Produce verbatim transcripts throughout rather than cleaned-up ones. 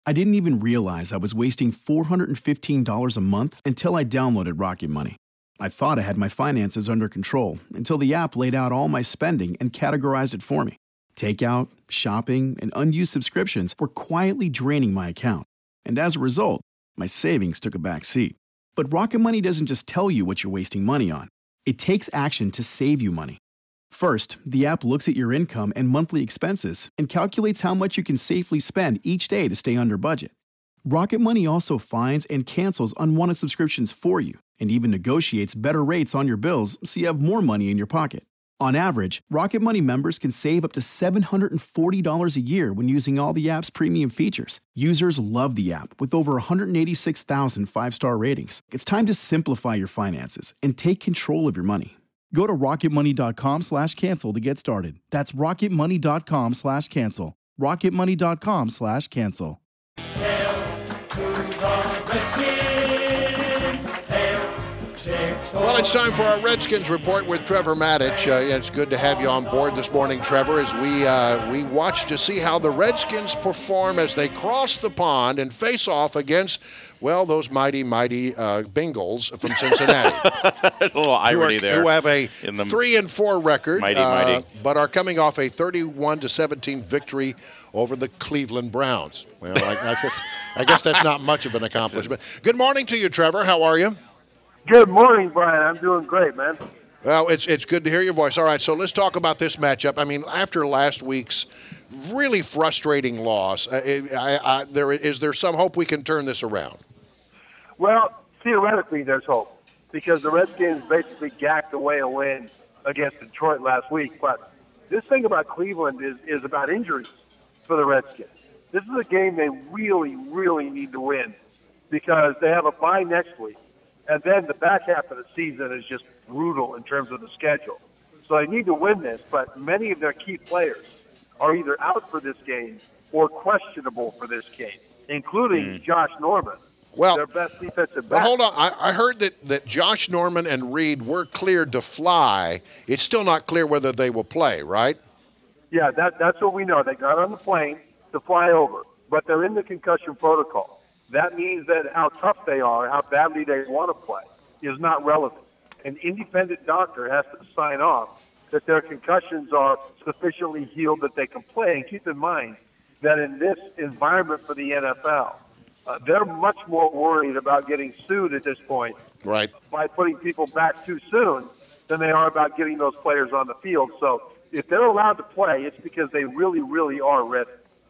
I didn't even realize I was wasting four hundred fifteen dollars a month until I downloaded Rocket Money. I thought I had my finances under control until the app laid out all my spending and categorized it for me. Takeout, shopping, and unused subscriptions were quietly draining my account. And as a result, my savings took a back seat. But Rocket Money doesn't just tell you what you're wasting money on. It takes action to save you money. First, the app looks at your income and monthly expenses and calculates how much you can safely spend each day to stay under budget. Rocket Money also finds and cancels unwanted subscriptions for you and even negotiates better rates on your bills so you have more money in your pocket. On average, Rocket Money members can save up to seven hundred forty dollars a year when using all the app's premium features. Users love the app with over one hundred eighty-six thousand five-star ratings. It's time to simplify your finances and take control of your money. Go to rocketmoney.com slash cancel to get started. That's rocketmoney.com slash cancel. rocketmoney.com slash cancel. Well, it's time for our Redskins report with Trevor Matich. Uh, it's good to have you on board this morning, Trevor, as we uh, we watch to see how the Redskins perform as they cross the pond and face off against, well, those mighty, mighty uh, Bengals from Cincinnati. There's a little irony who are, there. Who have a in the three and four record, mighty, uh, mighty. but are coming off a thirty-one to seventeen victory over the Cleveland Browns. Well, I, I, guess, I guess that's not much of an accomplishment. Good morning to you, Trevor. How are you? Good morning, Brian. I'm doing great, man. Well, it's it's good to hear your voice. All right, so let's talk about this matchup. I mean, after last week's really frustrating loss, uh, I, I, there is there some hope we can turn this around? Well, theoretically, there's hope because the Redskins basically gacked away a win against Detroit last week. But this thing about Cleveland is, is about injuries for the Redskins. This is a game they really, really need to win because they have a bye next week. And then the back half of the season is just brutal in terms of the schedule. So they need to win this, but many of their key players are either out for this game or questionable for this game, including mm. Josh Norman, well, their best defensive back. But hold on. I, I heard that, that Josh Norman and Reed were cleared to fly. It's still not clear whether they will play, right? Yeah, that, that's what we know. They got on the plane to fly over, but they're in the concussion protocol. That means that how tough they are, how badly they want to play, is not relevant. An independent doctor has to sign off that their concussions are sufficiently healed that they can play. And keep in mind that in this environment for the N F L, uh, they're much more worried about getting sued at this point right. by putting people back too soon than they are about getting those players on the field. So if they're allowed to play, it's because they really, really are ready.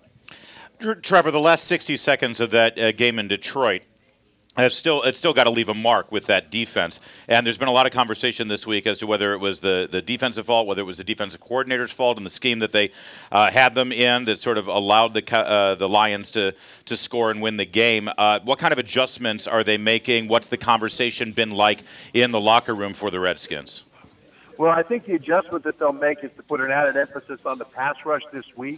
Trevor, the last sixty seconds of that uh, game in Detroit, have still it's still got to leave a mark with that defense. And there's been a lot of conversation this week as to whether it was the, the defensive fault, whether it was the defensive coordinator's fault in the scheme that they uh, had them in that sort of allowed the uh, the Lions to, to score and win the game. Uh, what kind of adjustments are they making? What's the conversation been like in the locker room for the Redskins? Well, I think the adjustment that they'll make is to put an added emphasis on the pass rush this week,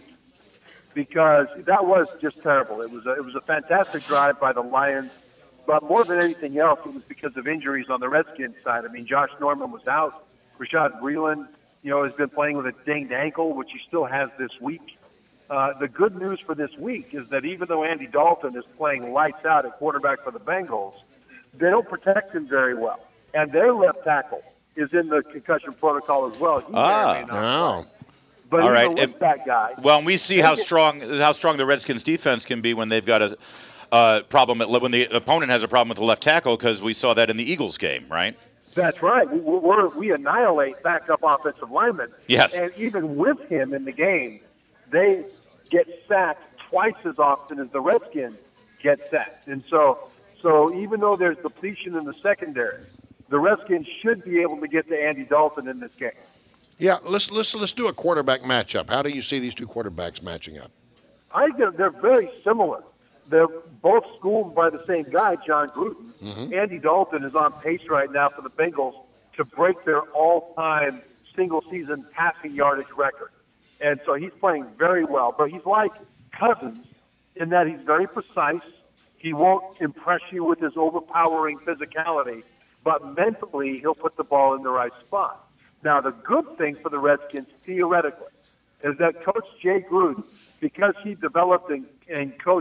because that was just terrible. It was a, it was a fantastic drive by the Lions, but more than anything else, it was because of injuries on the Redskins side. I mean, Josh Norman was out. Rashad Breeland, you know, has been playing with a dinged ankle, which he still has this week. Uh, the good news for this week is that even though Andy Dalton is playing lights out at quarterback for the Bengals, they don't protect him very well. And their left tackle is in the concussion protocol as well. He ah, may or may not no. play. But all even right. with And, that guy, well, we see how strong how strong the Redskins defense can be when they've got a uh, problem at, when the opponent has a problem with the left tackle, because we saw that in the Eagles game, right? That's right. We, we're, we annihilate backup offensive linemen. Yes. And even with him in the game, they get sacked twice as often as the Redskins get sacked. And so, so even though there's depletion in the secondary, the Redskins should be able to get to Andy Dalton in this game. Yeah, let's let's let's do a quarterback matchup. How do you see these two quarterbacks matching up? I think they're, they're very similar. They're both schooled by the same guy, John Gruden. Mm-hmm. Andy Dalton is on pace right now for the Bengals to break their all-time single-season passing yardage record. And so he's playing very well. But he's like Cousins in that he's very precise. He won't impress you with his overpowering physicality, but mentally he'll put the ball in the right spot. Now, the good thing for the Redskins, theoretically, is that Coach Jay Gruden, because he developed and, and coached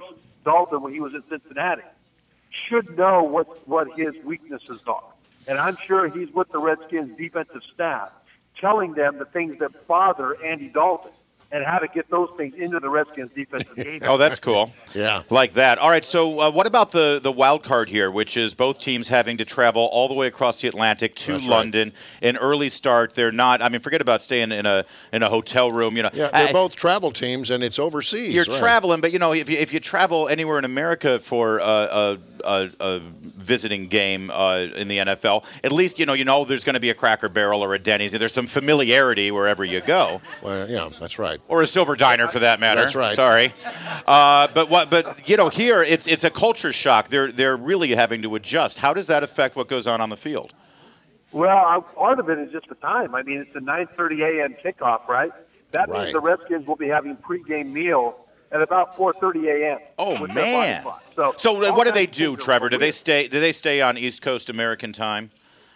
Dalton when he was at Cincinnati, should know what, what his weaknesses are. And I'm sure he's with the Redskins defensive staff, telling them the things that bother Andy Dalton and how to get those things into the Redskins defensive game. Oh, that's cool. Yeah. Like that. All right, so uh, what about the, the wild card here, which is both teams having to travel all the way across the Atlantic to That's London. right. An early start. They're not, I mean, forget about staying in a in a hotel room. You know, Yeah, they're I- both travel teams, and it's overseas. You're right. traveling, but you know, if you, if you travel anywhere in America for a, a, a, a visiting game uh, in the N F L, at least you know you know there's going to be a Cracker Barrel or a Denny's. There's some familiarity wherever you go, Well, yeah, that's right. or a Silver Diner for that matter. That's right. Sorry, uh, but what? But you know, here it's it's a culture shock. They're they're really having to adjust. How does that affect what goes on on the field? Well, I, part of it is just the time. I mean, it's a nine thirty a.m. kickoff, right? That Right. means the Redskins will be having pregame meal at about four thirty a.m. Oh with their body man! clock. So, So uh, all what do they kinds of do, things are Trevor? Do they weird. stay? Do they stay on East Coast American time?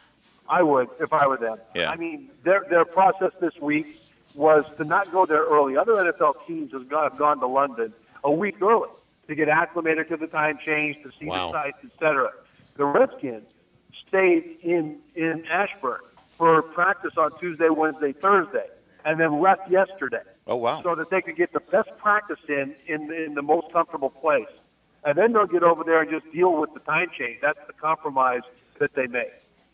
I would if I were them. Yeah. I mean, their their process this week was to not go there early. Other N F L teams have gone, have gone to London a week early to get acclimated to the time change, to see Wow. the sites, et cetera. The Redskins stayed in in Ashburn for practice on Tuesday, Wednesday, Thursday, and then left yesterday. Oh wow! So that they could get the best practice in in, in the most comfortable place. And then they'll get over there and just deal with the time change. That's the compromise that they made.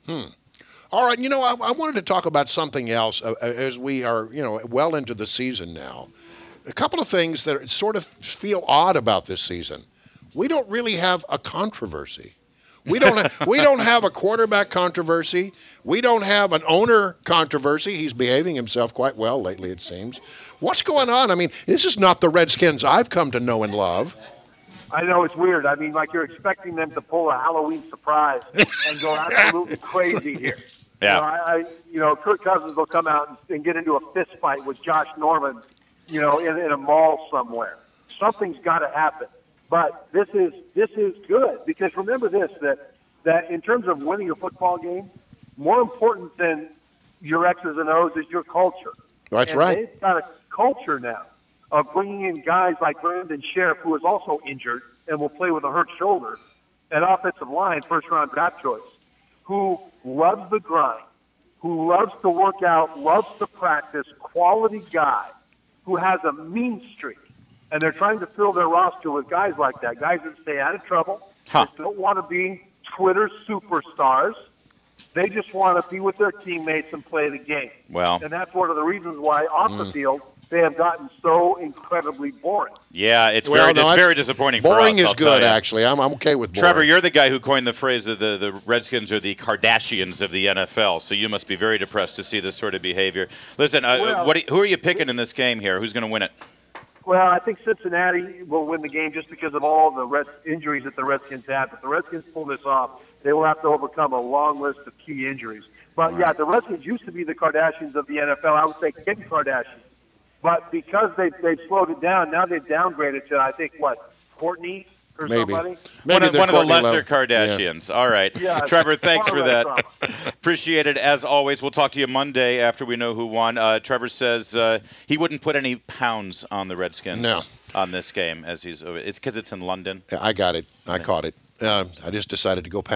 All right, you know, I, I wanted to talk about something else uh, as we are, you know, well into the season now. A couple of things that sort of feel odd about this season. We don't really have a controversy. We don't. Ha- we don't have a quarterback controversy. We don't have an owner controversy. He's behaving himself quite well lately, it seems. What's going on? I mean, this is not the Redskins I've come to know and love. I know it's weird. I mean, like you're expecting them to pull a Halloween surprise and go absolutely crazy here. Yeah. You know, I, I, you know, Kirk Cousins will come out and, and get into a fist fight with Josh Norman, you know, in, in a mall somewhere. Something's got to happen. But this is this is good because remember this that that in terms of winning a football game, more important than your X's and O's is your culture. That's and right. They've got a culture now of bringing in guys like Brandon Sheriff, who is also injured and will play with a hurt shoulder, an offensive line, first-round draft choice, who loves the grind, who loves to work out, loves to practice, quality guy, who has a mean streak. And they're trying to fill their roster with guys like that, guys that stay out of trouble. Huh. They don't want to be Twitter superstars. They just want to be with their teammates and play the game. Well. And that's one of the reasons why off the field they have gotten so incredibly boring. Yeah, it's Well, very no, it's I- very disappointing. Boring for us, is I'll tell good, you. actually. I'm, I'm okay with boring. Trevor, you're the guy who coined the phrase that the, the Redskins are the Kardashians of the N F L, so you must be very depressed to see this sort of behavior. Listen, uh, Well- what, who are you picking in this game here? Who's going to win it? Well, I think Cincinnati will win the game just because of all the Reds injuries that the Redskins have. If the Redskins pull this off, they will have to overcome a long list of key injuries. But, yeah, the Redskins used to be the Kardashians of the N F L. I would say Kim Kardashian. But because they, they've slowed it down, now they've downgraded to, I think, what, Courtney or Maybe. somebody? Maybe one of, they're one of the Courtney lesser Love. Kardashians. All right. Yeah, Trevor, thanks far for away that. from. Appreciate it, as always. We'll talk to you Monday after we know who won. Uh, Trevor says uh, he wouldn't put any pounds on the Redskins No. on this game. as he's. It's because it's in London. Yeah, I got it. I caught it. Uh, I just decided to go past.